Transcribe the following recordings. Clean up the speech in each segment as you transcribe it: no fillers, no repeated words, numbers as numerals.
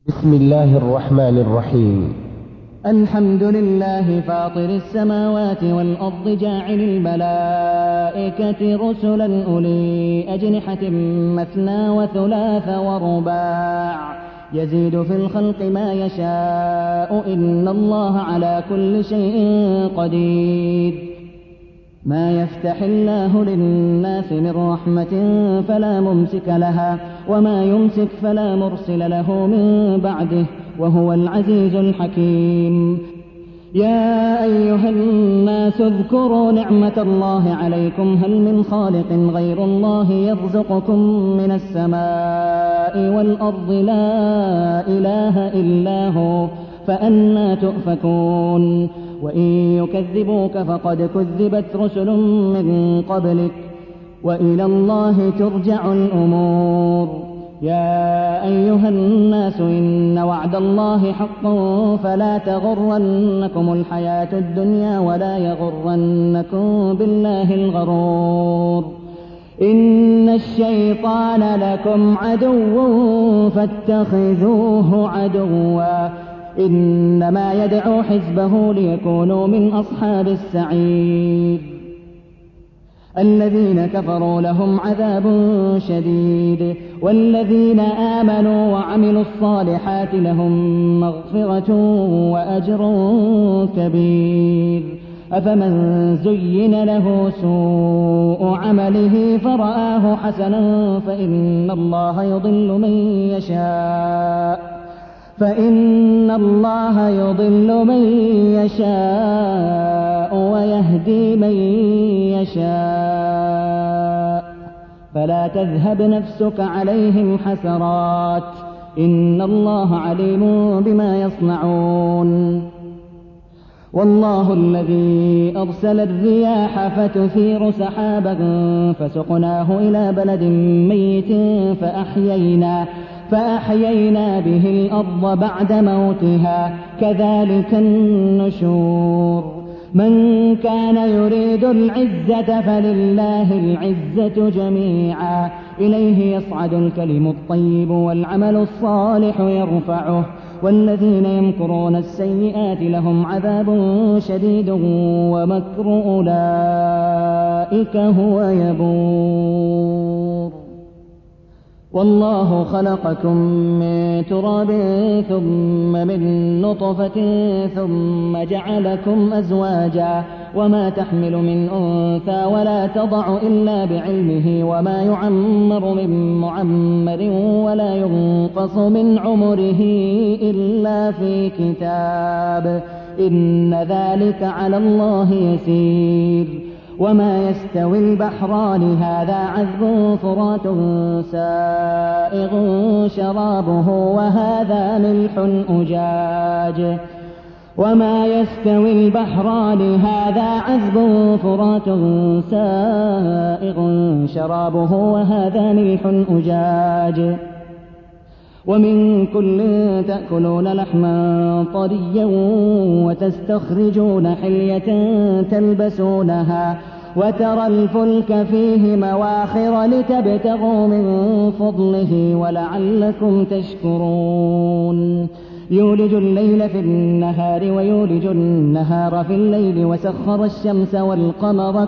بسم الله الرحمن الرحيم. الحمد لله فاطر السماوات والأرض جاعل الملائكة رسلا أولي أجنحة مثنى وثلاث ورباع يزيد في الخلق ما يشاء إن الله على كل شيء قدير. ما يفتح الله للناس من رحمة فلا ممسك لها وما يمسك فلا مرسل له من بعده وهو العزيز الحكيم. يا أيها الناس اذكروا نعمة الله عليكم هل من خالق غير الله يرزقكم من السماء والأرض لا إله إلا هو فأنى تؤفكون. وإن يكذبوك فقد كذبت رسل من قبلك وإلى الله ترجع الأمور. يا أيها الناس إن وعد الله حق فلا تغرنكم الحياة الدنيا ولا يغرنكم بالله الغرور. إن الشيطان لكم عدو فاتخذوه عدوا إنما يدعو حزبه ليكونوا من أصحاب السعير. الذين كفروا لهم عذاب شديد والذين آمنوا وعملوا الصالحات لهم مغفرة وأجر كبير. أفمن زين له سوء عمله فرآه حسنا فإن الله يضل من يشاء ويهدي من يشاء فلا تذهب نفسك عليهم حسرات إن الله عليم بما يصنعون. والله الذي أرسل الرياح فتثير سحابا فسقناه إلى بلد ميت فأحيينا به الأرض بعد موتها كذلك النشور. من كان يريد العزة فلله العزة جميعا إليه يصعد الكلم الطيب والعمل الصالح يرفعه والذين يمكرون السيئات لهم عذاب شديد ومكر أولئك هو يبور. والله خلقكم من تراب ثم من نطفة ثم جعلكم أزواجا وما تحمل من أنثى ولا تضع إلا بعلمه وما يعمر من معمر ولا ينقص من عمره إلا في كتاب إن ذلك على الله يسير. وما يستوي البحران هذا عذب فرات سائغ شرابه وهذا ملح أجاج وما يستوي البحران هذا عذب فرات سائغ شرابه وهذا ملح أجاج ومن كل تأكلون لحما طريا وتستخرجون حلية تلبسونها وترى الفلك فيه مواخر لتبتغوا من فضله ولعلكم تشكرون. يولج الليل في النهار ويولج النهار في الليل وسخر الشمس والقمر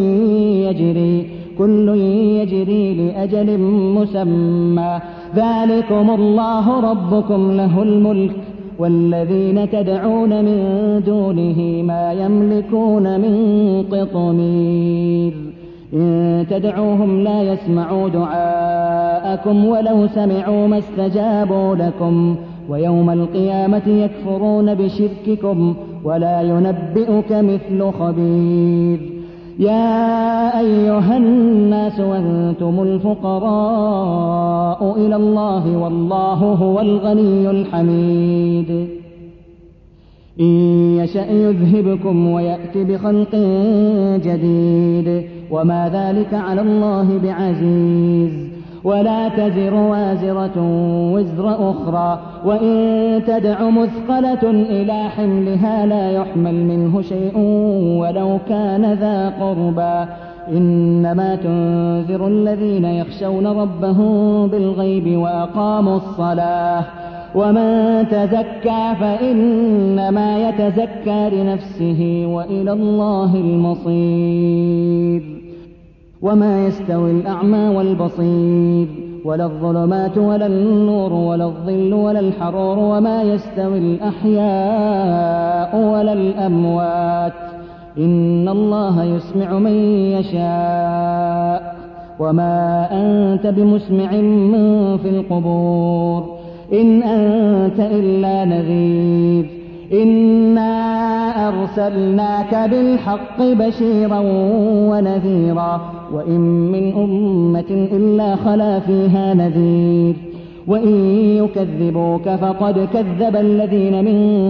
كل يجري لأجل مسمى ذلكم الله ربكم له الملك والذين تدعون من دونه ما يملكون من قطمير. إن تدعوهم لا يسمعوا دعاءكم ولو سمعوا ما استجابوا لكم ويوم القيامة يكفرون بشرككم ولا ينبئك مثل خبير. يا أيها الناس أنتم الفقراء إلى الله والله هو الغني الحميد. إن يشأ يذهبكم ويأت بخلق جديد وما ذلك على الله بعزيز. ولا تزر وازرة وزر أخرى وإن تدع مثقلة إلى حملها لا يحمل منه شيء ولو كان ذا قربى إنما تنذر الذين يخشون ربهم بالغيب ومن تزكى فإنما يتزكى لنفسه وإلى الله المصير وما يستوي الأعمى والبصير ولا الظلمات ولا النور ولا الظل ولا الحرور وما يستوي الأحياء ولا الأموات إن الله يسمع من يشاء وما أنت بمسمع من في القبور إن أنت إلا نذير إنا أرسلناك بالحق بشيرا ونذيرا وإن من أمة إلا خلا فيها نذير وإن يكذبوك فقد كذب الذين من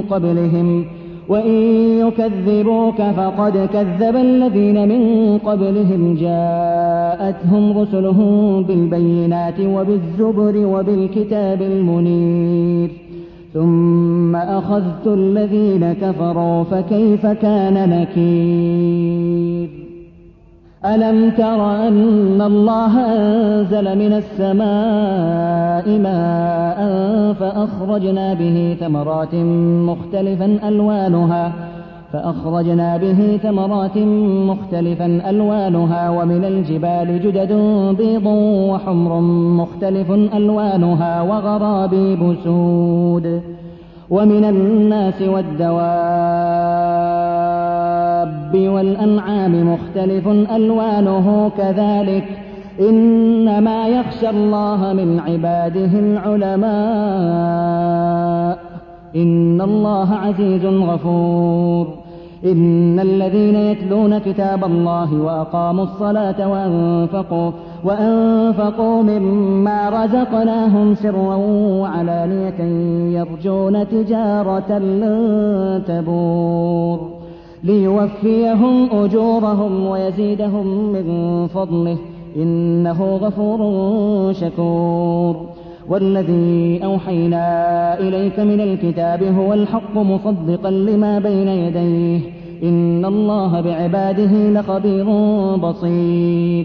قبلهم جاءتهم رسلهم بالبينات وبالزبر وبالكتاب المنير ثم أخذت الذين كفروا فكيف كان نكير ألم تر أن الله أنزل من السماء ماء فأخرجنا به ثمرات مختلفا ألوانها ومن الجبال جدد بيض وحمر مختلف ألوانها وغرابيب سود ومن الناس والدواب والأنعام مختلف ألوانه كذلك إنما يخشى الله من عباده العلماء إن الله عزيز غفور إن الذين يتلون كتاب الله وأقاموا الصلاة وأنفقوا مما رزقناهم سرا وعلانية يرجون تجارة لن تبور ليوفيهم أجورهم ويزيدهم من فضله إنه غفور شكور والذي أوحينا إليك من الكتاب هو الحق مصدقا لما بين يديه إن الله بعباده لخبير بصير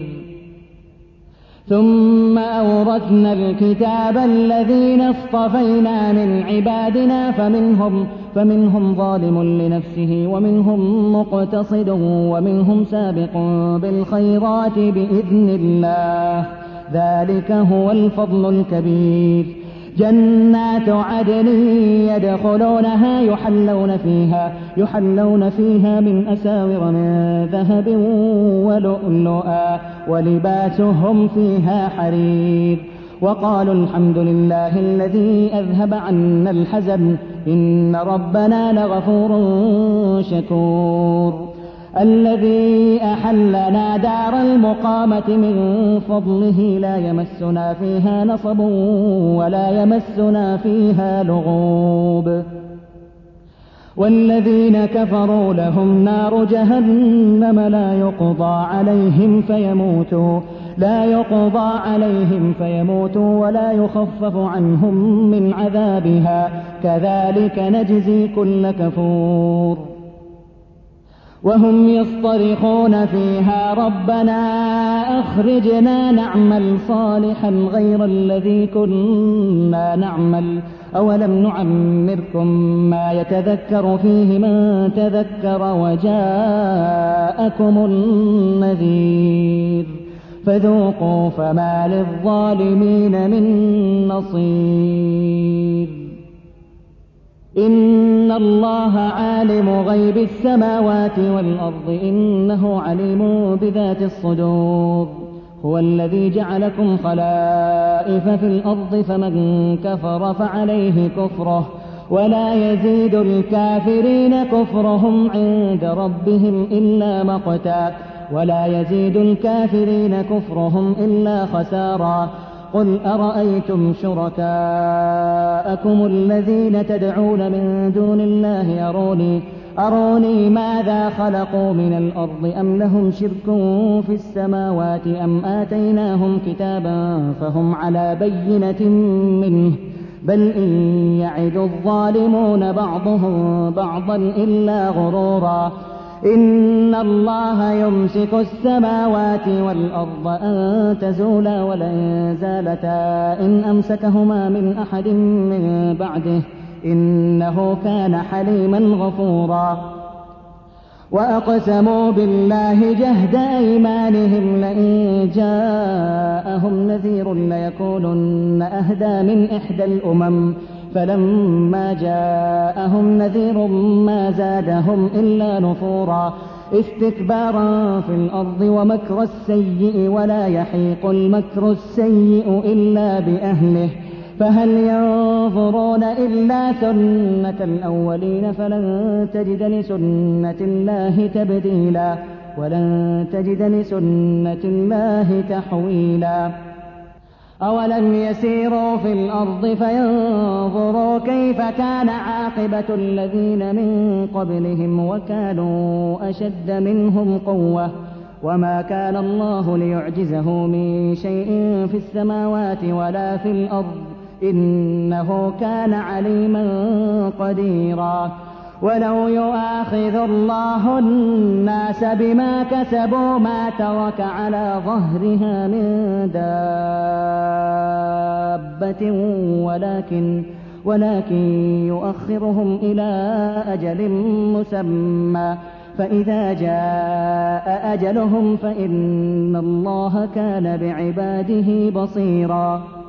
ثم أورثنا الكتاب الذين اصطفينا من عبادنا فمنهم ظالم لنفسه ومنهم مقتصد ومنهم سابق بالخيرات بإذن الله ذلك هو الفضل الكبير جنات عدن يدخلونها يحلون فيها من أساور من ذهب ولؤلؤا ولباسهم فيها حرير وقالوا الحمد لله الذي أذهب عنا الحزن إن ربنا لغفور شكور الذي أحلنا دار المقامة من فضله لا يمسنا فيها نصب ولا يمسنا فيها لغوب والذين كفروا لهم نار جهنم لا يقضى عليهم فيموتوا ولا يخفف عنهم من عذابها كذلك نجزي كل كفور وهم يصطرخون فيها ربنا أخرجنا نعمل صالحا غير الذي كنا نعمل أولم نعمركم ما يتذكر فيه من تذكر وجاءكم النذير فذوقوا فما للظالمين من نصير إن الله عالم غيب السماوات والأرض إنه عليم بذات الصدور هو الذي جعلكم خلائف في الأرض فمن كفر فعليه كفره ولا يزيد الكافرين كفرهم عند ربهم إلا مقتا ولا يزيد الكافرين كفرهم إلا خسارا قل أرأيتم شركاءكم الذين تدعون من دون الله أروني ماذا خلقوا من الأرض أم لهم شرك في السماوات أم آتيناهم كتابا فهم على بينة منه بل إن يعد الظالمون بعضهم بعضا إلا غرورا إن الله يمسك السماوات والأرض أن تزولا ولئن زالتا إن أمسكهما من أحد من بعده إنه كان حليما غفورا وأقسموا بالله جهد أيمانهم لئن جاءهم نذير ليكونن أهدى من إحدى الأمم فلما جاءهم نذير ما زادهم إلا نفورا استكبارا في الأرض ومكر السيء ولا يحيق المكر السيء إلا بأهله فهل ينظرون إلا سنة الأولين فلن تجد لسنة الله تبديلا ولن تجد لسنة الله تحويلا أولم يسيروا في الأرض فينظروا كيف كان عاقبة الذين من قبلهم وكانوا أشد منهم قوة وما كان الله ليعجزه من شيء في السماوات ولا في الأرض إنه كان عليما قديرا ولو يؤاخذ الله الناس بما كسبوا ما ترك على ظهرها من دابة ولكن يؤخرهم إلى أجل مسمى فإذا جاء أجلهم فإن الله كان بعباده بصيرا